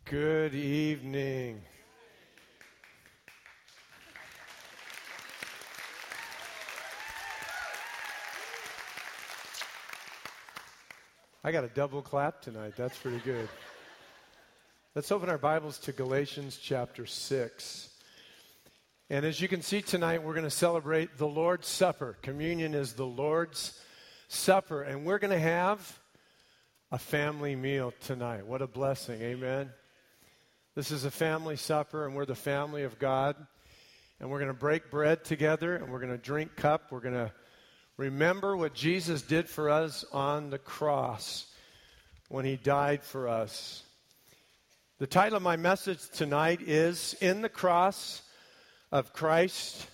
Good evening. I got a double clap tonight. That's pretty good. Let's open our Bibles to Galatians chapter 6. And as you can see tonight, we're going to celebrate the Lord's Supper. Communion is the Lord's Supper. And we're going to have a family meal tonight. What a blessing. Amen. This is a family supper, and we're the family of God. And we're going to break bread together, and we're going to drink cup. We're going to remember what Jesus did for us on the cross when he died for us. The title of my message tonight is, In the Cross of Christ,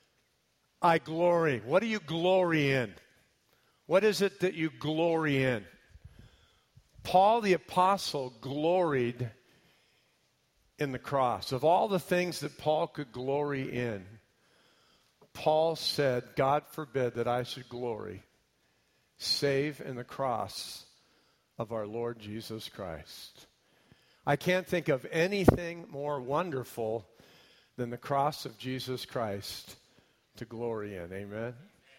I Glory. What do you glory in? What is it that you glory in? Paul the Apostle gloried in the cross. Of all the things that Paul could glory in, Paul said, God forbid that I should glory save in the cross of our Lord Jesus Christ. I can't think of anything more wonderful than the cross of Jesus Christ to glory in. Amen?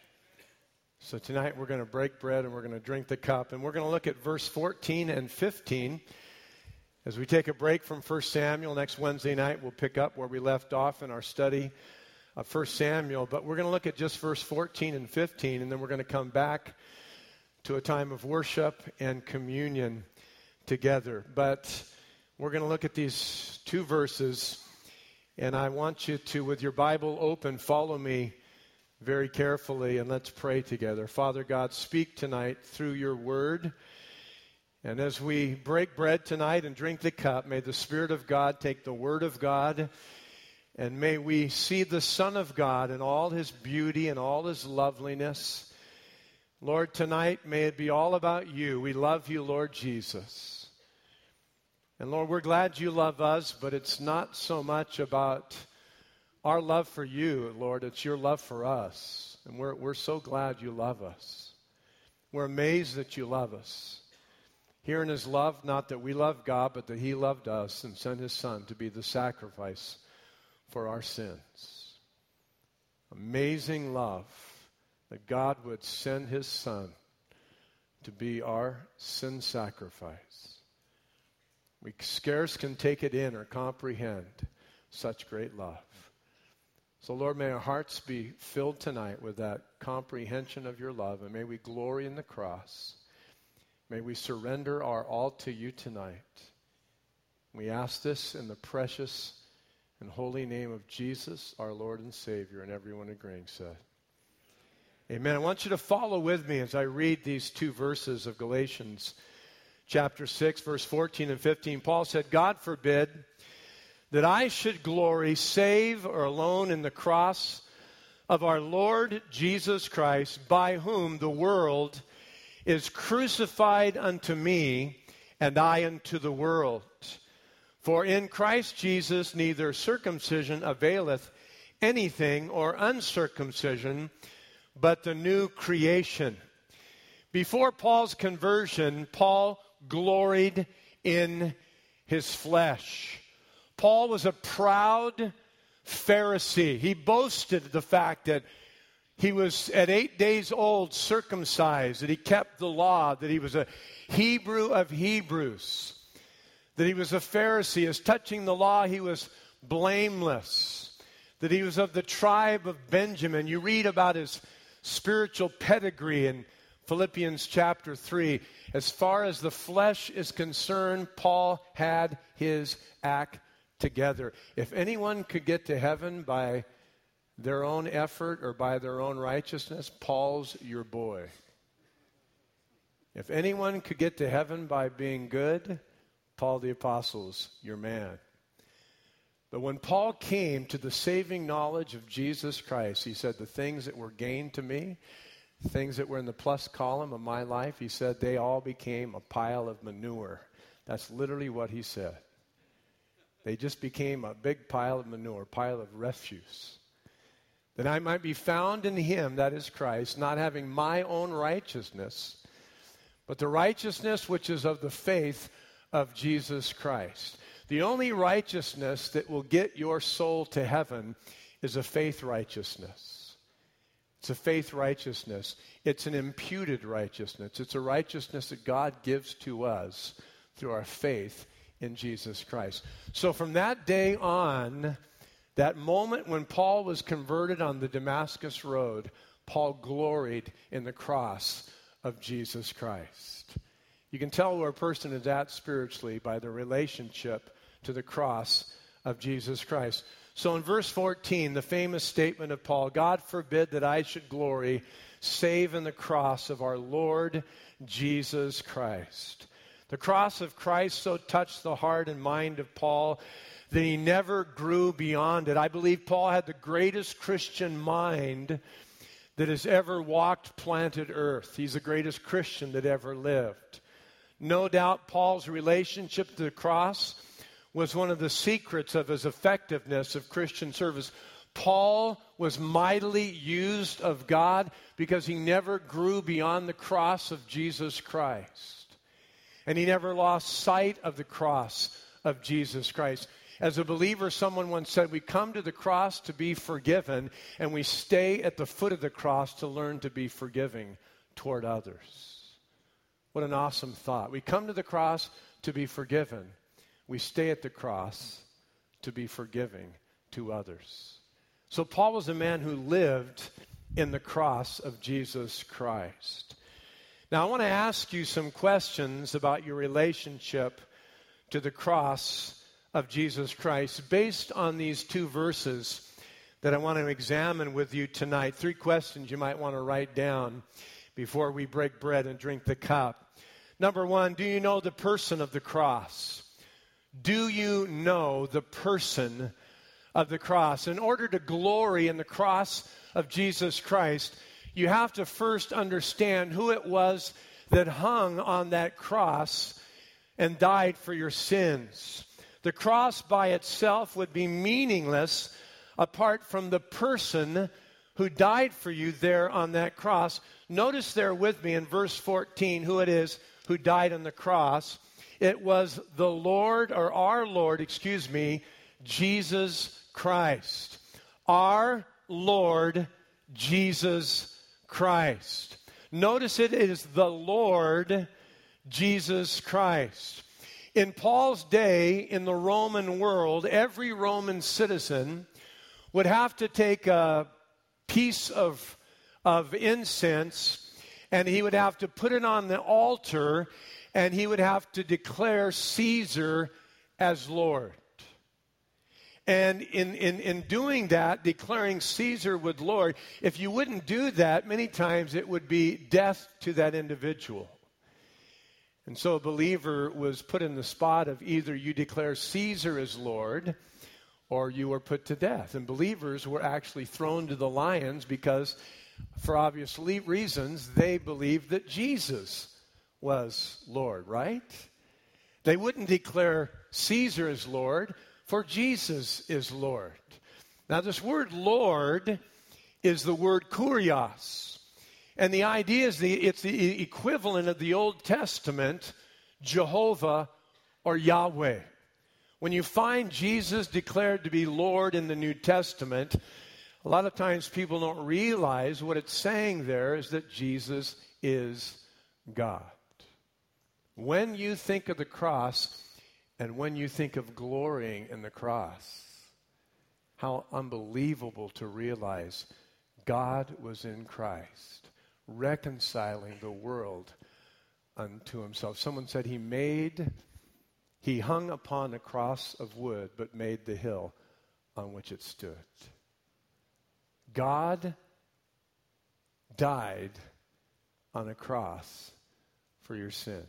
So tonight we're going to break bread and we're going to drink the cup. And we're going to look at verse 14 and 15. As we take a break from 1 Samuel, next Wednesday night we'll pick up where we left off in our study of 1 Samuel. But we're going to look at just verse 14 and 15, and then we're going to come back to a time of worship and communion together. But we're going to look at these two verses, and I want you to, with your Bible open, follow me very carefully, and let's pray together. Father God, speak tonight through your word. And as we break bread tonight and drink the cup, may the Spirit of God take the Word of God, and may we see the Son of God in all His beauty and all His loveliness. Lord, tonight may it be all about you. We love you, Lord Jesus. And Lord, we're glad you love us, but it's not so much about our love for you, Lord. It's your love for us. And we're so glad you love us. We're amazed that you love us. Herein is love, not that we love God, but that He loved us and sent His Son to be the sacrifice for our sins. Amazing love that God would send His Son to be our sin sacrifice. We scarce can take it in or comprehend such great love. So Lord, may our hearts be filled tonight with that comprehension of your love, and may we glory in the cross. May we surrender our all to you tonight. We ask this in the precious and holy name of Jesus, our Lord and Savior, and everyone agreeing said, amen. I want you to follow with me as I read these two verses of Galatians chapter 6, verse 14 and 15. Paul said, God forbid that I should glory save or alone in the cross of our Lord Jesus Christ, by whom the world is crucified unto me, and I unto the world. For in Christ Jesus neither circumcision availeth anything, or uncircumcision, but the new creation. Before Paul's conversion, Paul gloried in his flesh. Paul was a proud Pharisee. He boasted the fact that he was at 8 days old circumcised, that he kept the law, that he was a Hebrew of Hebrews, that he was a Pharisee. As touching the law, he was blameless, that he was of the tribe of Benjamin. You read about his spiritual pedigree in Philippians chapter 3. As far as the flesh is concerned, Paul had his act together. If anyone could get to heaven by their own effort or by their own righteousness, Paul's your boy. If anyone could get to heaven by being good, Paul the Apostle's your man. But when Paul came to the saving knowledge of Jesus Christ, he said, the things that were gained to me, things that were in the plus column of my life, he said, they all became a pile of manure. That's literally what he said. They just became a big pile of manure, pile of refuse. That I might be found in him, that is Christ, not having my own righteousness, but the righteousness which is of the faith of Jesus Christ. The only righteousness that will get your soul to heaven is a faith righteousness. It's a faith righteousness. It's an imputed righteousness. It's a righteousness that God gives to us through our faith in Jesus Christ. So from that day on, that moment when Paul was converted on the Damascus Road, Paul gloried in the cross of Jesus Christ. You can tell where a person is at spiritually by their relationship to the cross of Jesus Christ. So in verse 14, the famous statement of Paul, God forbid that I should glory save in the cross of our Lord Jesus Christ. The cross of Christ so touched the heart and mind of Paul that he never grew beyond it. I believe Paul had the greatest Christian mind that has ever walked planet Earth. He's the greatest Christian that ever lived. No doubt Paul's relationship to the cross was one of the secrets of his effectiveness of Christian service. Paul was mightily used of God because he never grew beyond the cross of Jesus Christ. And he never lost sight of the cross of Jesus Christ. As a believer, someone once said, we come to the cross to be forgiven, and we stay at the foot of the cross to learn to be forgiving toward others. What an awesome thought. We come to the cross to be forgiven. We stay at the cross to be forgiving to others. So Paul was a man who lived in the cross of Jesus Christ. Now, I want to ask you some questions about your relationship to the cross of Jesus Christ based on these two verses that I want to examine with you tonight. 3 questions you might want to write down before we break bread and drink the cup. Number 1, do you know the person of the cross? Do you know the person of the cross? In order to glory in the cross of Jesus Christ, you have to first understand who it was that hung on that cross and died for your sins. The cross by itself would be meaningless apart from the person who died for you there on that cross. Notice there with me in verse 14 who it is who died on the cross. It was the Lord, or our Lord, Jesus Christ. Our Lord Jesus Christ. Notice it is the Lord Jesus Christ. In Paul's day, in the Roman world, every Roman citizen would have to take a piece of incense, and he would have to put it on the altar, and he would have to declare Caesar as Lord. And in doing that, declaring Caesar with Lord, if you wouldn't do that, many times it would be death to that individual. And so a believer was put in the spot of either you declare Caesar as Lord or you are put to death. And believers were actually thrown to the lions because, for obvious reasons, they believed that Jesus was Lord, right? They wouldn't declare Caesar as Lord, for Jesus is Lord. Now, this word Lord is the word kurios. And the idea is it's the equivalent of the Old Testament, Jehovah or Yahweh. When you find Jesus declared to be Lord in the New Testament, a lot of times people don't realize what it's saying there is that Jesus is God. When you think of the cross and when you think of glorying in the cross, how unbelievable to realize God was in Christ, reconciling the world unto himself. Someone said he hung upon a cross of wood, but made the hill on which it stood. God died on a cross for your sins.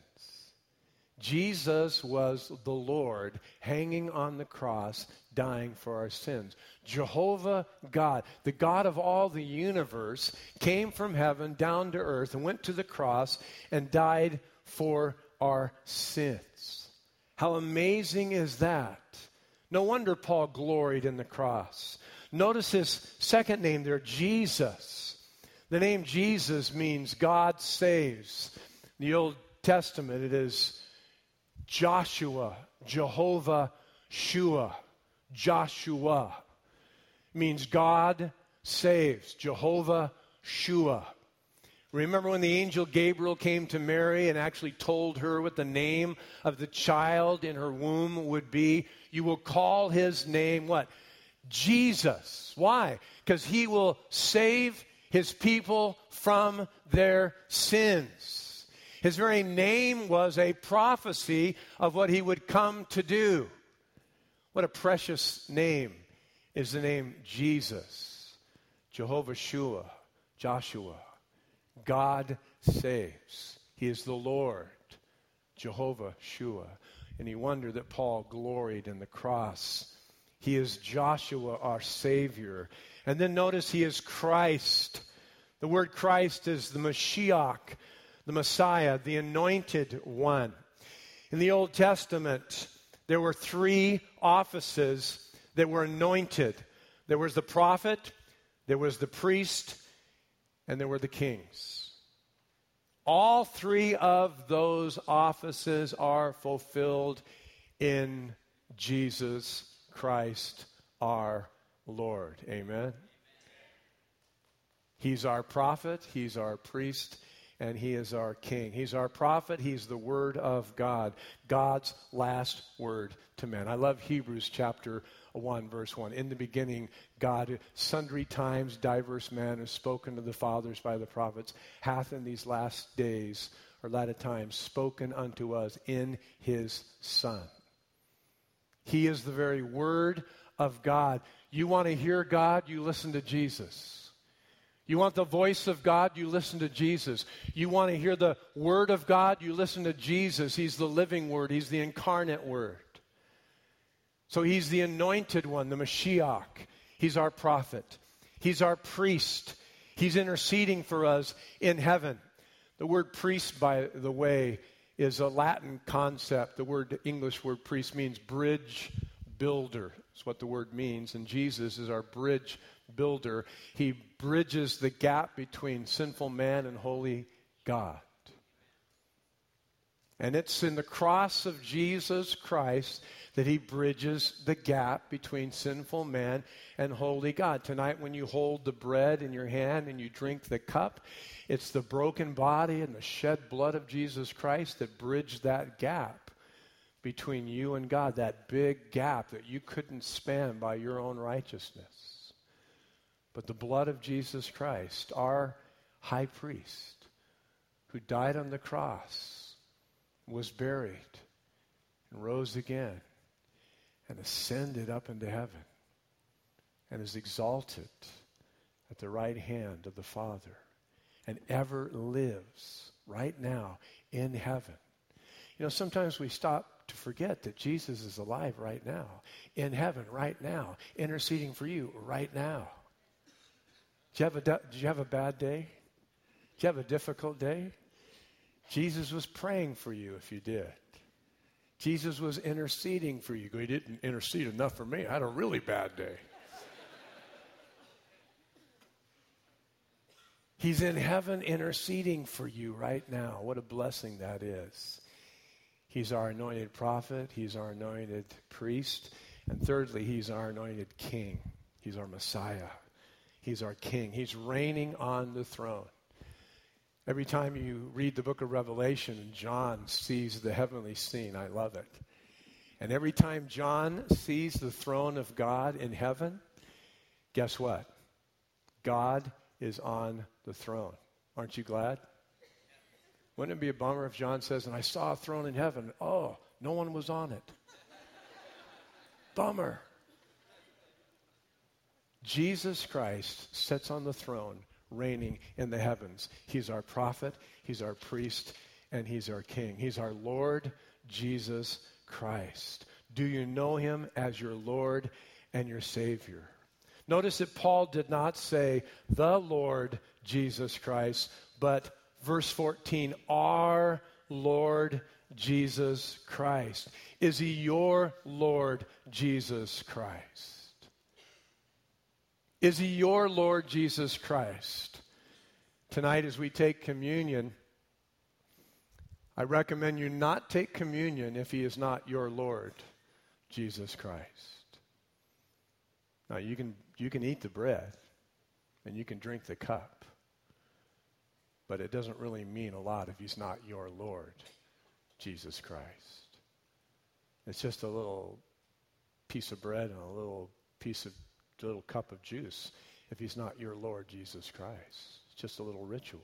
Jesus was the Lord hanging on the cross, dying for our sins. Jehovah God, the God of all the universe, came from heaven down to earth and went to the cross and died for our sins. How amazing is that? No wonder Paul gloried in the cross. Notice his second name there, Jesus. The name Jesus means God saves. In the Old Testament, it is Joshua, Jehovah Shua, Joshua, means God saves. Jehovah Shua. Remember when the angel Gabriel came to Mary and actually told her what the name of the child in her womb would be? You will call his name what? Jesus. Why? Because he will save his people from their sins. His very name was a prophecy of what he would come to do. What a precious name is the name Jesus. Jehovah Shua, Joshua. God saves. He is the Lord, Jehovah Shua. And you wonder that Paul gloried in the cross. He is Joshua, our Savior. And then notice he is Christ. The word Christ is the Mashiach, the Messiah, the Anointed One. In the Old Testament, there were 3 offices that were anointed. There was the prophet, there was the priest, and there were the kings. All 3 of those offices are fulfilled in Jesus Christ, our Lord. Amen. He's our prophet, he's our priest, and he is our king. He's our prophet, he's the word of God, God's last word to men. I love Hebrews chapter 1, verse 1. In the beginning, God, sundry times, diverse manners, spoken to the fathers by the prophets, hath in these last days, or latter times, spoken unto us in his Son. He is the very word of God. You want to hear God, you listen to Jesus. You want the voice of God, you listen to Jesus. You want to hear the word of God, you listen to Jesus. He's the living word. He's the incarnate word. So he's the anointed one, the Mashiach. He's our prophet. He's our priest. He's interceding for us in heaven. The word priest, by the way, is a Latin concept. The English word priest means bridge builder. That's what the word means. And Jesus is our bridge builder. He bridges the gap between sinful man and holy God. And it's in the cross of Jesus Christ that he bridges the gap between sinful man and holy God. Tonight when you hold the bread in your hand and you drink the cup, it's the broken body and the shed blood of Jesus Christ that bridged that gap between you and God, that big gap that you couldn't span by your own righteousness. But the blood of Jesus Christ, our high priest, who died on the cross, was buried, and rose again, and ascended up into heaven, and is exalted at the right hand of the Father, and ever lives right now in heaven. You know, sometimes we stop to forget that Jesus is alive right now, in heaven right now, interceding for you right now. Did you have a bad day? Did you have a difficult day? Jesus was praying for you if you did. Jesus was interceding for you. He didn't intercede enough for me. I had a really bad day. He's in heaven interceding for you right now. What a blessing that is. He's our anointed prophet. He's our anointed priest. And thirdly, he's our anointed king. He's our Messiah. He's our king. He's reigning on the throne. Every time you read the book of Revelation and John sees the heavenly scene, I love it. And every time John sees the throne of God in heaven, guess what? God is on the throne. Aren't you glad? Wouldn't it be a bummer if John says, and I saw a throne in heaven. Oh, no one was on it. Bummer. Jesus Christ sits on the throne, reigning in the heavens. He's our prophet, he's our priest, and he's our king. He's our Lord Jesus Christ. Do you know him as your Lord and your Savior? Notice that Paul did not say the Lord Jesus Christ, but verse 14, our Lord Jesus Christ. Is he your Lord Jesus Christ? Is he your Lord Jesus Christ? Tonight as we take communion, I recommend you not take communion if he is not your Lord Jesus Christ. Now, you can eat the bread and you can drink the cup, but it doesn't really mean a lot if he's not your Lord, Jesus Christ. It's just a little piece of bread and a little cup of juice if he's not your Lord, Jesus Christ. It's just a little ritual.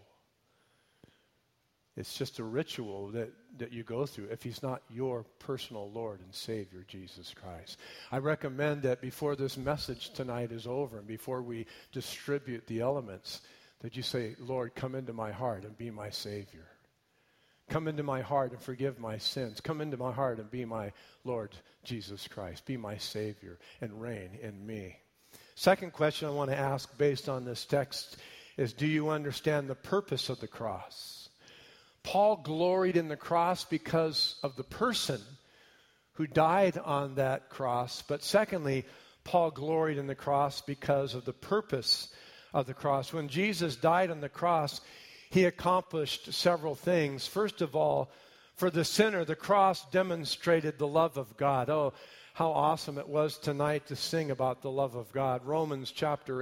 It's just a ritual that you go through if he's not your personal Lord and Savior, Jesus Christ. I recommend that before this message tonight is over and before we distribute the elements, that you say, Lord, come into my heart and be my Savior. Come into my heart and forgive my sins. Come into my heart and be my Lord Jesus Christ. Be my Savior and reign in me. Second question I want to ask based on this text is, do you understand the purpose of the cross? Paul gloried in the cross because of the person who died on that cross. But secondly, Paul gloried in the cross because of the purpose of the cross. When Jesus died on the cross, he accomplished several things. First of all, for the sinner, the cross demonstrated the love of God. Oh, how awesome it was tonight to sing about the love of God. Romans chapter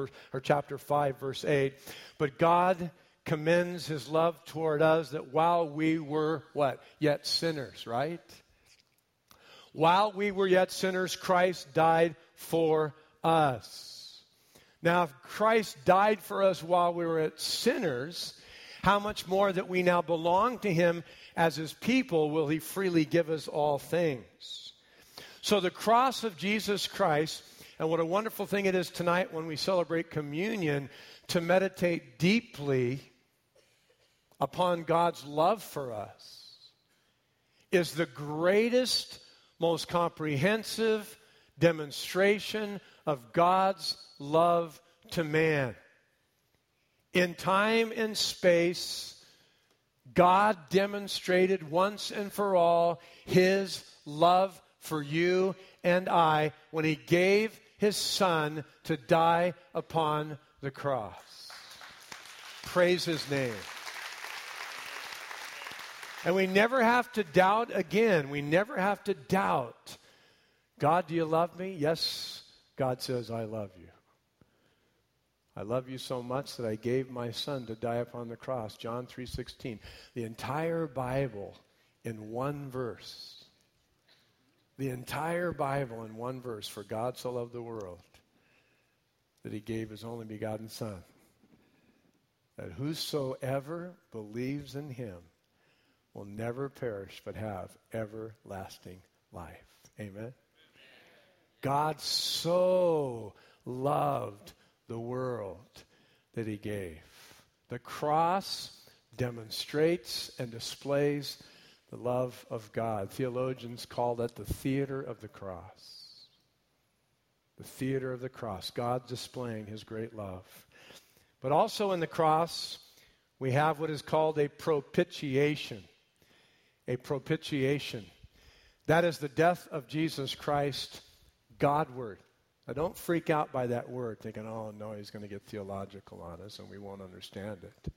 5, verse 8. But God commends his love toward us that while we were, what? Yet sinners, right? While we were yet sinners, Christ died for us. Now, if Christ died for us while we were yet sinners, how much more that we now belong to him as his people will he freely give us all things. So the cross of Jesus Christ, and what a wonderful thing it is tonight when we celebrate communion to meditate deeply upon God's love for us, is the greatest, most comprehensive demonstration of God's love to man. In time and space, God demonstrated once and for all his love for you and I when he gave his Son to die upon the cross. Praise his name. And we never have to doubt again. We never have to doubt. God, do you love me? Yes, God says, I love you. I love you so much that I gave my Son to die upon the cross. John 3:16. The entire Bible in one verse. The entire Bible in one verse. For God so loved the world that he gave his only begotten Son, that whosoever believes in him will never perish but have everlasting life. Amen? God so loved the world that he gave. The cross demonstrates and displays the love of God. Theologians call it the theater of the cross. The theater of the cross. God displaying his great love. But also in the cross, we have what is called a propitiation. A propitiation. That is the death of Jesus Christ Godward. Now, don't freak out by that word, thinking, oh, no, he's going to get theological on us and we won't understand it.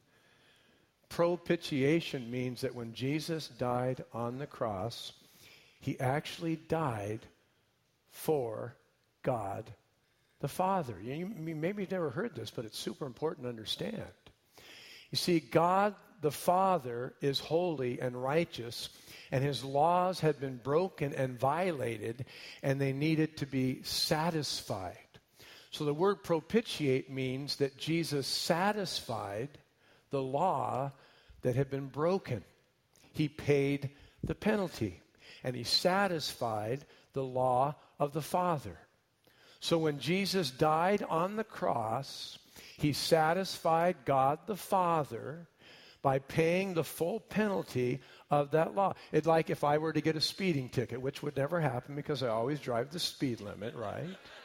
Propitiation means that when Jesus died on the cross, he actually died for God the Father. Maybe you've never heard this, but it's super important to understand. You see, God the Father is holy and righteous, and his laws had been broken and violated, and they needed to be satisfied. So the word propitiate means that Jesus satisfied the law that had been broken. He paid the penalty, and he satisfied the law of the Father. So when Jesus died on the cross, he satisfied God the Father by paying the full penalty of that law. It's like if I were to get a speeding ticket, which would never happen because I always drive the speed limit, right?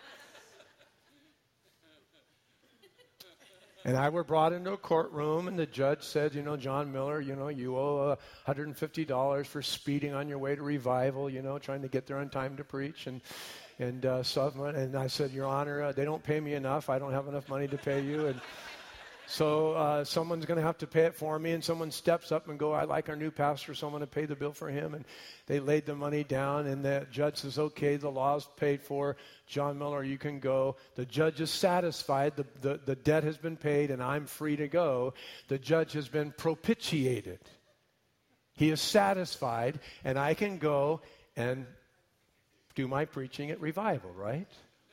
And I were brought into a courtroom, and the judge said, John Miller, you owe $150 for speeding on your way to revival, trying to get there on time to preach. And I said, Your Honor, they don't pay me enough. I don't have enough money to pay you. So someone's going to have to pay it for me, and someone steps up and go, I like our new pastor, so I'm going to pay the bill for him. And they laid the money down, and the judge says, okay, the law's paid for. John Miller, you can go. The judge is satisfied. The debt has been paid, and I'm free to go. The judge has been propitiated. He is satisfied, and I can go and do my preaching at revival, right?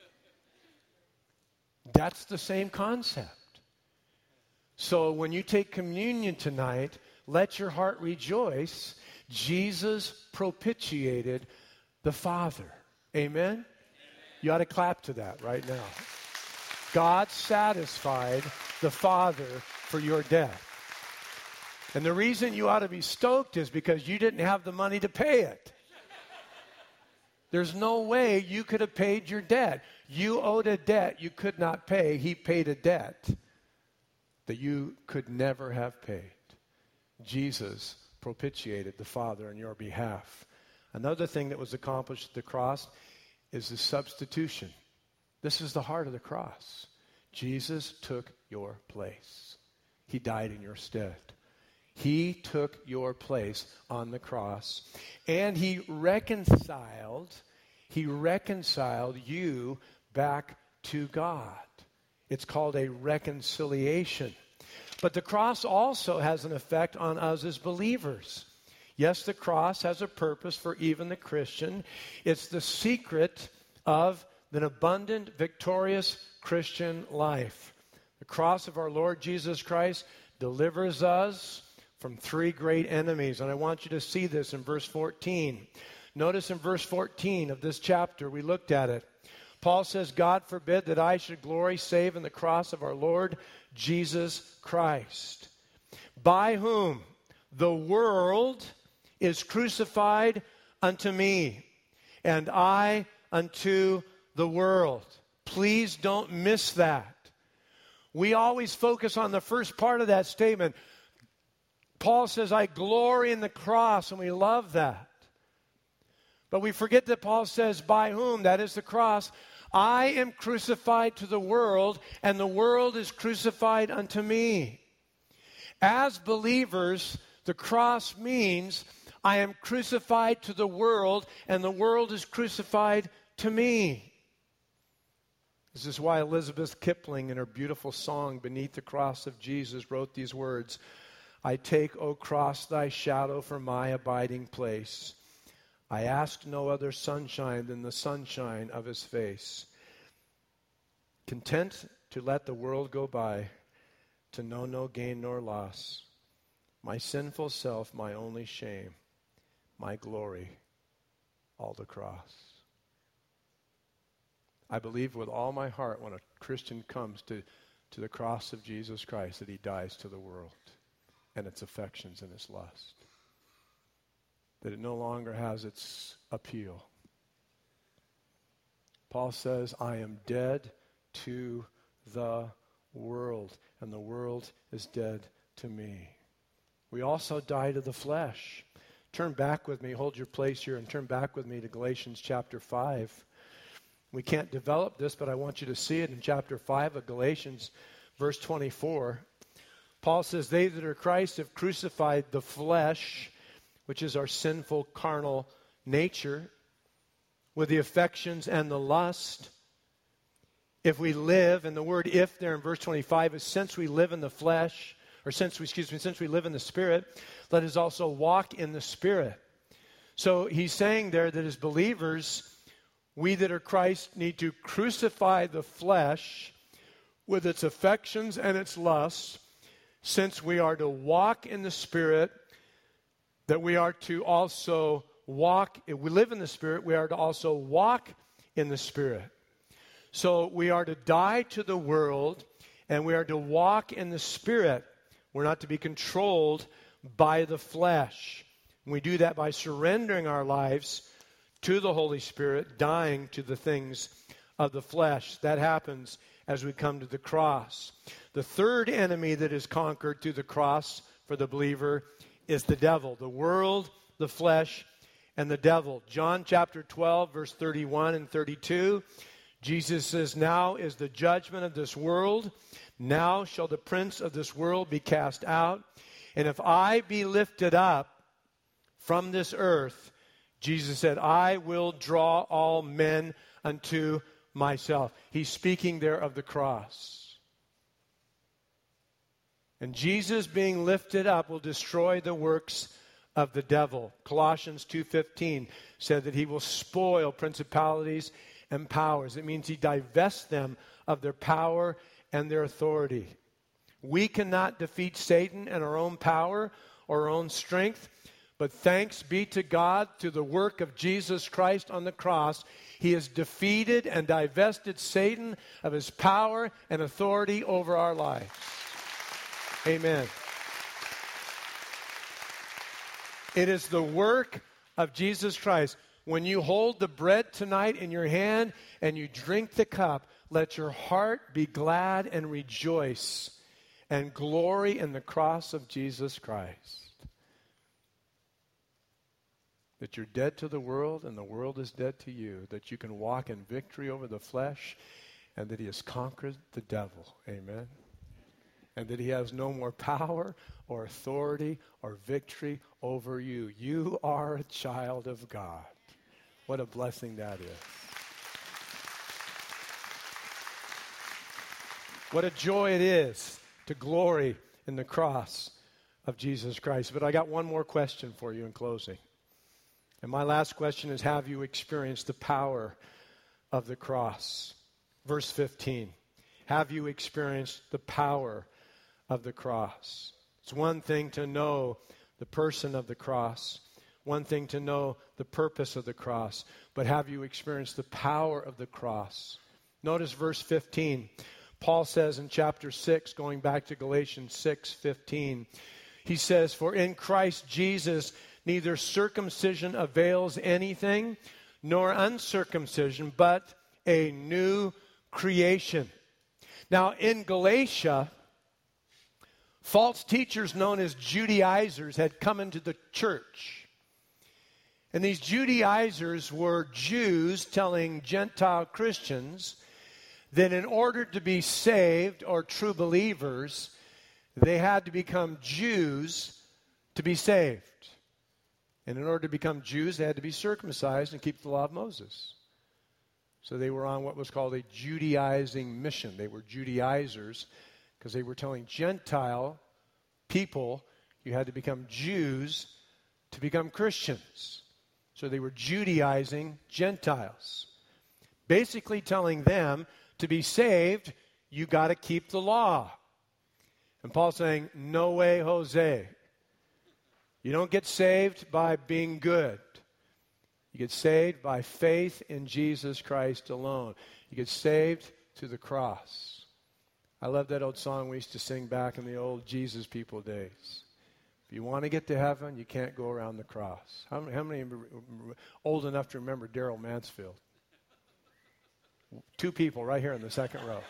That's the same concept. So when you take communion tonight, let your heart rejoice. Jesus propitiated the Father. Amen? You ought to clap to that right now. God satisfied the Father for your debt. And the reason you ought to be stoked is because you didn't have the money to pay it. There's no way you could have paid your debt. You owed a debt you could not pay. He paid a debt that you could never have paid. Jesus propitiated the Father on your behalf. Another thing that was accomplished at the cross is the substitution. This is the heart of the cross. Jesus took your place. He died in your stead. He took your place on the cross. And he reconciled you back to God. It's called a reconciliation. But the cross also has an effect on us as believers. Yes, the cross has a purpose for even the Christian. It's the secret of an abundant, victorious Christian life. The cross of our Lord Jesus Christ delivers us from three great enemies. And I want you to see this in verse 14. Notice in verse 14 of this chapter, we looked at it. Paul says, God forbid that I should glory save in the cross of our Lord Jesus Christ, by whom the world is crucified unto me, and I unto the world. Please don't miss that. We always focus on the first part of that statement. Paul says, I glory in the cross, and we love that. But we forget that Paul says, by whom? That is the cross. I am crucified to the world, and the world is crucified unto me. As believers, the cross means I am crucified to the world, and the world is crucified to me. This is why Elizabeth Kipling, in her beautiful song, Beneath the Cross of Jesus, wrote these words, I take, O cross, thy shadow for my abiding place. I ask no other sunshine than the sunshine of his face. Content to let the world go by, to know no gain nor loss. My sinful self, my only shame, my glory, all the cross. I believe with all my heart when a Christian comes to the cross of Jesus Christ that he dies to the world and its affections and its lust. That it no longer has its appeal. Paul says, I am dead to the world, and the world is dead to me. We also die to the flesh. Turn back with me, hold your place here, and turn back with me to Galatians chapter 5. We can't develop this, but I want you to see it in chapter 5 of Galatians, verse 24. Paul says, they that are Christ have crucified the flesh, which is our sinful carnal nature, with the affections and the lust. If we live, and the word if there in verse 25 is since we live in the flesh, or since we live in the Spirit, let us also walk in the Spirit. So he's saying there that as believers, we that are Christ need to crucify the flesh with its affections and its lusts, since we are to walk in the Spirit, that we are to also walk, if we live in the Spirit, we are to also walk in the Spirit. So we are to die to the world, and we are to walk in the Spirit. We're not to be controlled by the flesh. And we do that by surrendering our lives to the Holy Spirit, dying to the things of the flesh. That happens as we come to the cross. The third enemy that is conquered through the cross for the believer is the devil, the world, the flesh, and the devil. John chapter 12, verse 31 and 32, Jesus says, now is the judgment of this world. Now shall the prince of this world be cast out. And if I be lifted up from this earth, Jesus said, I will draw all men unto myself. He's speaking there of the cross. And Jesus being lifted up will destroy the works of the devil. Colossians 2:15 said that he will spoil principalities and powers. It means he divests them of their power and their authority. We cannot defeat Satan in our own power or our own strength, but thanks be to God through the work of Jesus Christ on the cross. He has defeated and divested Satan of his power and authority over our lives. Amen. It is the work of Jesus Christ. When you hold the bread tonight in your hand and you drink the cup, let your heart be glad and rejoice and glory in the cross of Jesus Christ. That you're dead to the world and the world is dead to you. That you can walk in victory over the flesh and that he has conquered the devil. Amen. And that he has no more power or authority or victory over you. You are a child of God. What a blessing that is. What a joy it is to glory in the cross of Jesus Christ. But I got one more question for you in closing. And my last question is, have you experienced the power of the cross? Verse 15. Have you experienced the power of the cross? It's one thing to know the person of the cross, one thing to know the purpose of the cross, but have you experienced the power of the cross? Notice verse 15. Paul says in chapter 6, going back to Galatians 6:15, he says, for in Christ Jesus neither circumcision avails anything, nor uncircumcision, but a new creation. Now in Galatia, false teachers known as Judaizers had come into the church. And these Judaizers were Jews telling Gentile Christians that in order to be saved or true believers, they had to become Jews to be saved. And in order to become Jews, they had to be circumcised and keep the law of Moses. So they were on what was called a Judaizing mission. They were Judaizers because they were telling Gentile people you had to become Jews to become Christians. So they were Judaizing Gentiles. Basically telling them to be saved, you got to keep the law. And Paul's saying, no way, Jose. You don't get saved by being good. You get saved by faith in Jesus Christ alone. You get saved through the cross. I love that old song we used to sing back in the old Jesus people days. If you want to get to heaven, you can't go around the cross. How many are old enough to remember Daryl Mansfield? 2 people right here in the second row.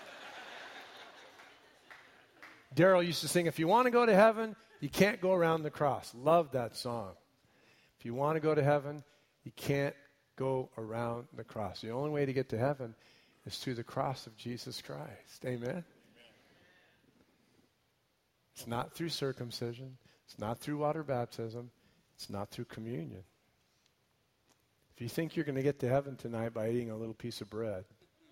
Daryl used to sing, if you want to go to heaven, you can't go around the cross. Love that song. If you want to go to heaven, you can't go around the cross. The only way to get to heaven is through the cross of Jesus Christ. Amen? It's not through circumcision. It's not through water baptism. It's not through communion. If you think you're going to get to heaven tonight by eating a little piece of bread,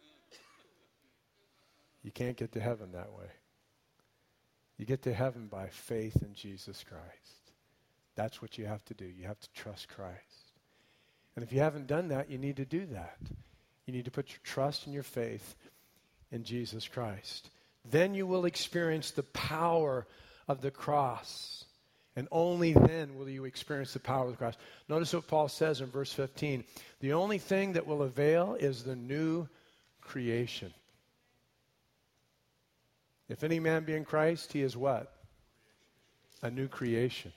you can't get to heaven that way. You get to heaven by faith in Jesus Christ. That's what you have to do. You have to trust Christ. And if you haven't done that, you need to do that. You need to put your trust and your faith in Jesus Christ. Then you will experience the power of the cross. And only then will you experience the power of the cross. Notice what Paul says in verse 15. The only thing that will avail is the new creation. If any man be in Christ, he is what? A new creation.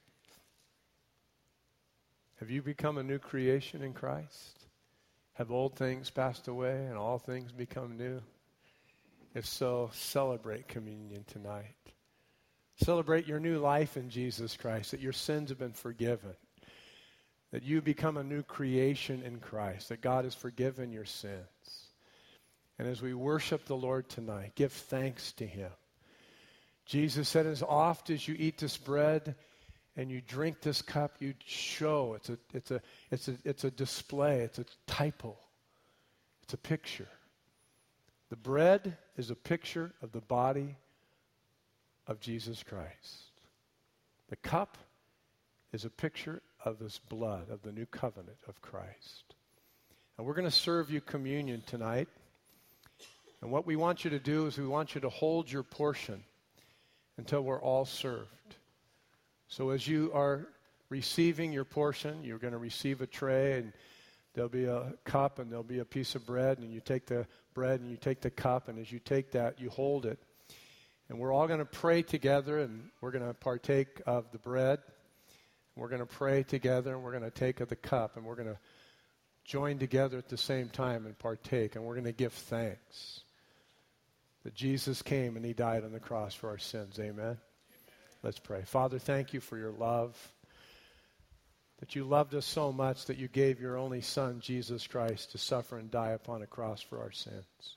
Have you become a new creation in Christ? Have old things passed away and all things become new? If so, celebrate communion tonight. Celebrate your new life in Jesus Christ, that your sins have been forgiven, that you become a new creation in Christ, that God has forgiven your sins, And as we worship the Lord tonight, give thanks to him. Jesus said, as oft as you eat this bread and you drink this cup, you show. It's a display. It's a typo. It's a picture. The bread is a picture of the body of Jesus Christ. The cup is a picture of this blood, of the new covenant of Christ. And we're going to serve you communion tonight. And what we want you to do is we want you to hold your portion until we're all served. So as you are receiving your portion, you're going to receive a tray, and there'll be a cup, and there'll be a piece of bread, and you take the bread and you take the cup, and as you take that, you hold it. And we're all going to pray together, and we're going to partake of the bread. We're going to pray together, and we're going to take of the cup, and we're going to join together at the same time and partake, and we're going to give thanks that Jesus came and he died on the cross for our sins. Amen? Let's pray. Father, thank you for your love, that you loved us so much that you gave your only Son, Jesus Christ, to suffer and die upon a cross for our sins.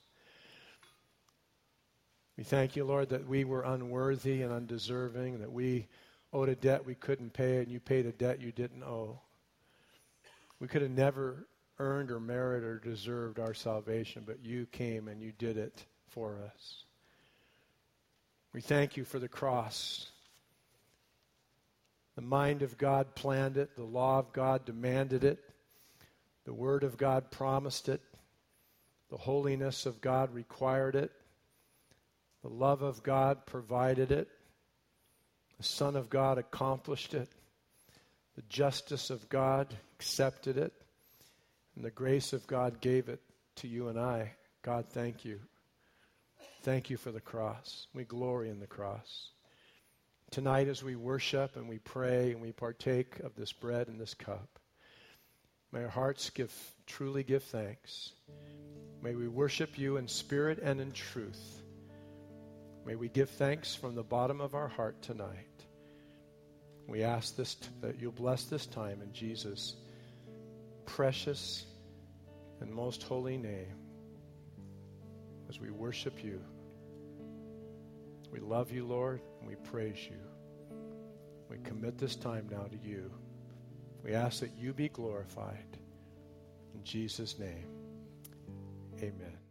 We thank you, Lord, that we were unworthy and undeserving, that we owed a debt we couldn't pay, and you paid a debt you didn't owe. We could have never earned or merited or deserved our salvation, but you came and you did it for us. We thank you for the cross. The mind of God planned it. The law of God demanded it. The word of God promised it. The holiness of God required it. The love of God provided it. The Son of God accomplished it. The justice of God accepted it. And the grace of God gave it to you and I. God, thank you. Thank you for the cross. We glory in the cross. Tonight as we worship and we pray and we partake of this bread and this cup, may our hearts truly give thanks. May we worship you in spirit and in truth. May we give thanks from the bottom of our heart tonight. We ask this that you'll bless this time in Jesus' precious and most holy name as we worship you. We love you, Lord, and we praise you. We commit this time now to you. We ask that you be glorified. In Jesus' name, amen.